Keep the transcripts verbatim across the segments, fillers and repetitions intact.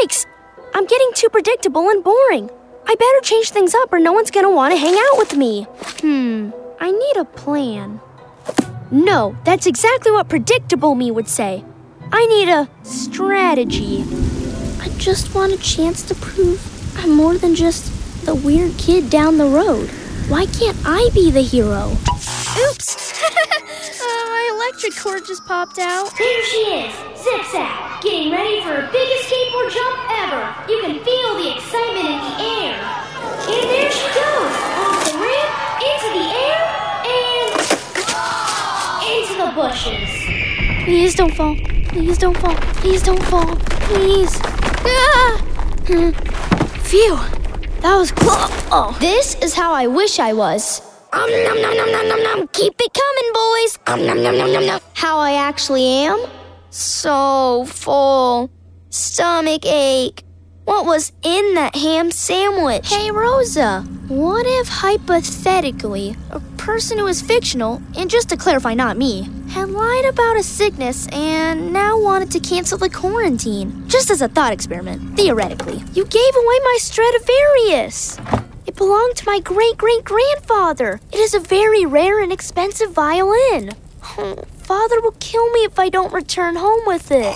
yikes! I'm getting too predictable and boring. I better change things up or no one's gonna want to hang out with me. Hmm, I need a plan. No, that's exactly what predictable me would say. I need a strategy. I just want a chance to prove I'm more than just the weird kid down the road. Why can't I be the hero? Oops! uh, my electric cord just popped out. There she is, Zip-Zap, getting ready for her biggest skateboard jump ever. You can feel the excitement in the air. And there she goes, off the ramp, into the air, and into the bushes. Please don't fall. Please don't fall. Please don't fall. Please. Ah! Phew. That was close. Oh. This is how I wish I was. Um, nom, nom, nom, nom, nom, nom. Keep it coming, boys. Um, nom, nom, nom, nom, nom. How I actually am? So full. Stomach ache. What was in that ham sandwich? Hey, Rosa. What if, hypothetically, a person who is fictional, and just to clarify, not me, had lied about a sickness and now wanted to cancel the quarantine? Just as a thought experiment, theoretically. You gave away my Stradivarius. It belonged to my great-great-grandfather. It is a very rare and expensive violin. Oh, Father will kill me if I don't return home with it.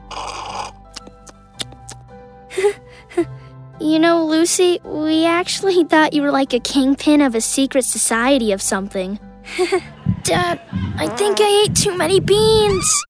You know, Lucy, we actually thought you were like a kingpin of a secret society of something. Dad, I think I ate too many beans.